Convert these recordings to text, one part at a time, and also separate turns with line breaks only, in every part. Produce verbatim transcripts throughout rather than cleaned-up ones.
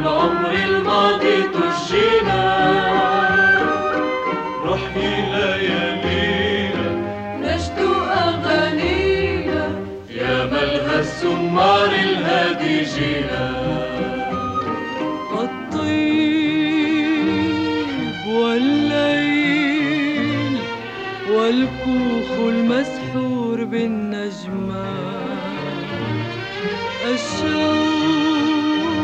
والعمر الماضي تشجينا نحيي ليالينا نشد أغانينا يا ملهى السمار الهادي جينا.
الطيب والليل والكوخ المسحور بالنجمات الشوق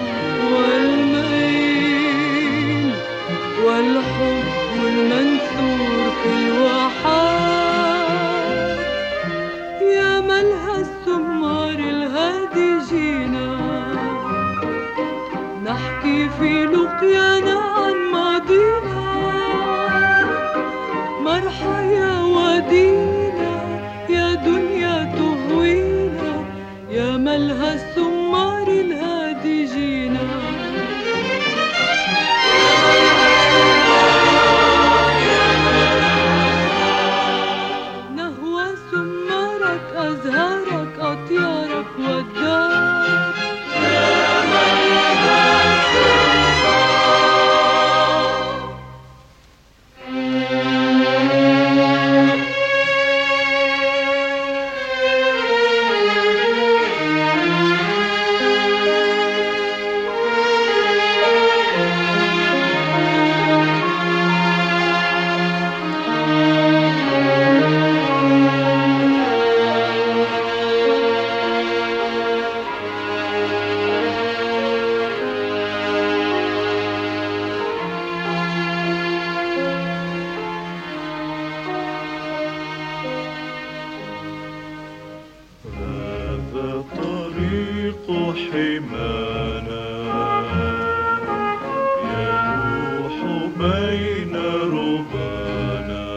والميل والحب المنثور في الواحات يا ملهى السمار الهادي جينا نحكي في لقيانا عن ماضينا مرحى يا ودينا يا دنيا تهوينا يا ملهى السمار الهادي جينا. نهوى سمارك أزهارك أطيارك والدار يا ملهى
حمانا يروح بين ربانا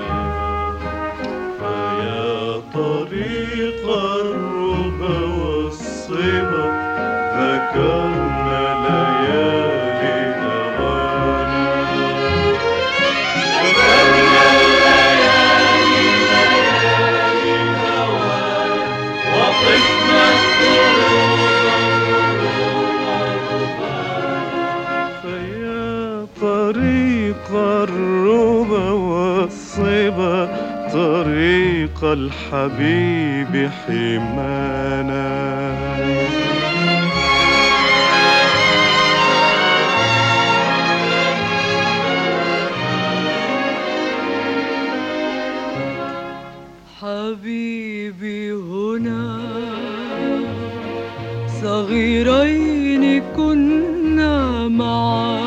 فيا طريق الربا والصبا ذكرنا ليالي نوانا ذكرنا الليالي ليالي نوانا وقفنا طريق الربا والصبا طريق الحبيب حمانا
حبيبي هنا صغيرين كنا معا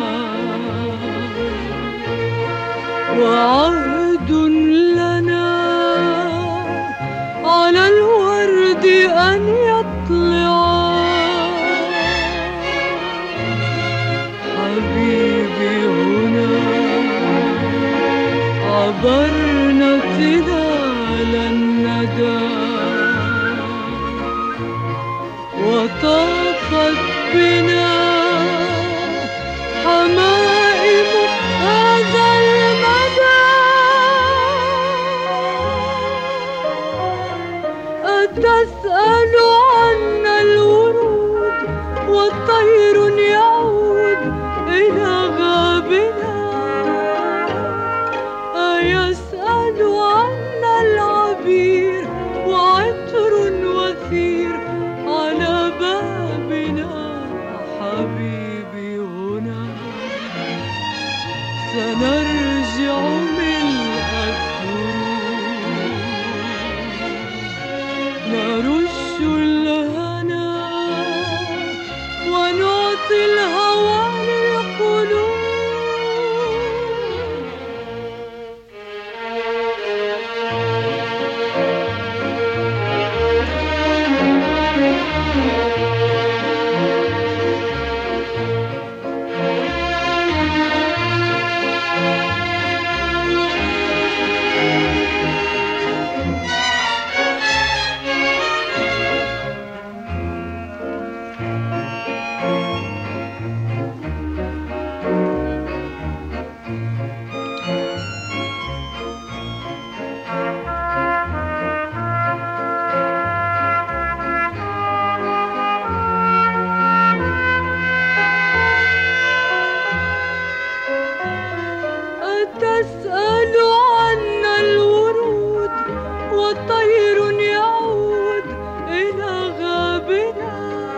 وعهد لنا على الورد أن يطلع حبيبي هنا عبرنا تلال الندى وطافت بنا حمائم هذا المدى أتسأل عنا الورود والطير يعود إلى غابنا أيسأل عنا العبير وعطر وثير على بابنا بابنا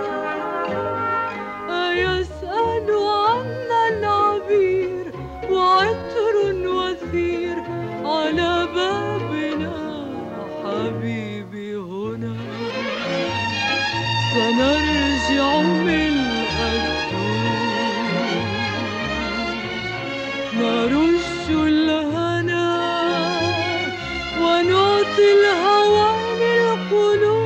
أيسأل عنا العبير وعطر وثير على بابنا حبيبي هنا سنرجع ملء الدروب نرش الهنا ونعطي الهوى للقلوب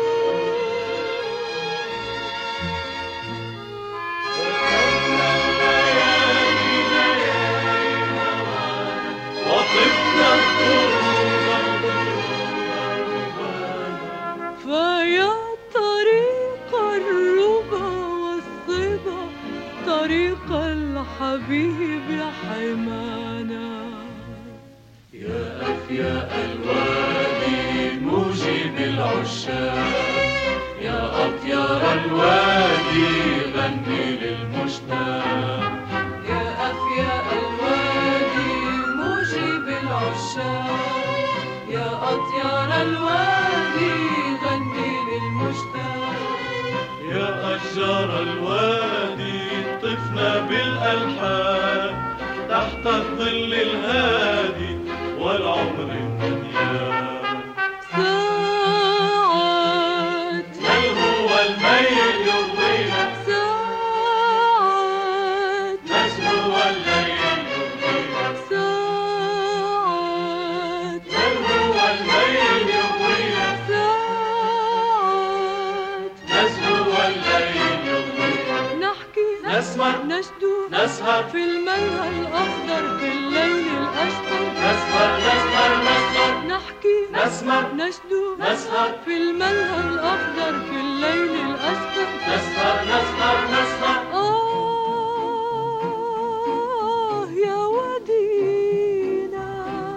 وطفنا الطرق
فيا طريق الربا والصبا طريق الحبيب حمانا
يا أفياء الوادي موجب العشاق يا أطيار الوادي غني للمشتاق
يا أفياء الوادي موجب العشاق يا أطيار الوادي غني للمشتاق
يا أشجار الوادي طفنا بالألحان تحت الظل الهادي والعمر المديان
ساعات
هل هو الميل يضوينا
ساعات
نسهو والليل يضوينا
ساعات
هل هو الميل يضوينا
ساعات
نسهو والليل يضوينا
نحكي
نسمع
نشدو
نسهر
في الملهى الأخضر في الليل الأشقر
نسهر نسهر نسهر
نحكي
نسمع
نشدو
نسهر
في الملهى الأخضر في الليل الأشقر
نسهر نسهر نسهر
آه يا ودينا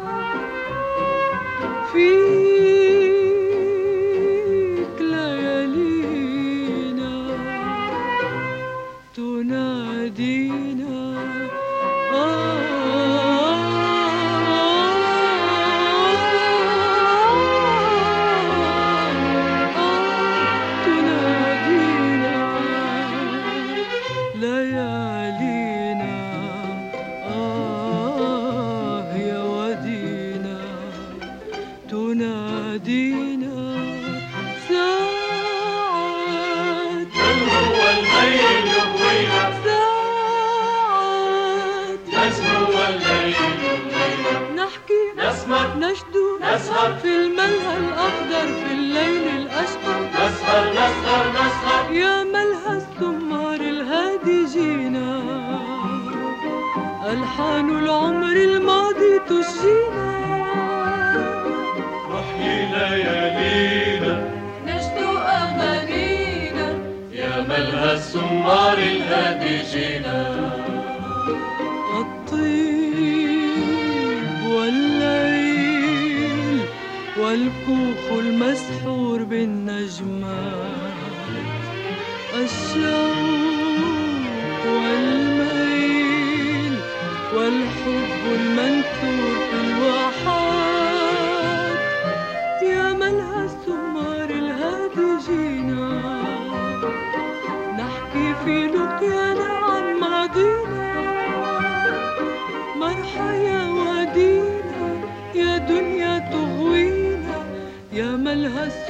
فيك ليالينا تنادينا ليالينا آه يا ودينا تنادينا ساعات
هل هو الميل يضوينا
ساعات
نسهو والليل يضوينا
نحكي
نسمع
نشدو
نسهر
في الملهى الأخضر في الليل الأشقر
نسهر نسهر نسهر
يا ملهى السمار الهادي جينا ألحان العمر الماضي تشجينا
نحيي ليالينا
نشدو أغانينا
يا ملهى السمار الهادي جينا
الطيب والليل والكوخ المسحور بالنجمات الشوق والميل والحب المنثور في الواحات يا ملهى السمار الهادي جينا نحكي في لقيانا عن ماضينا مرحى يا ودينا يا دنيا تغوينا يا ملهى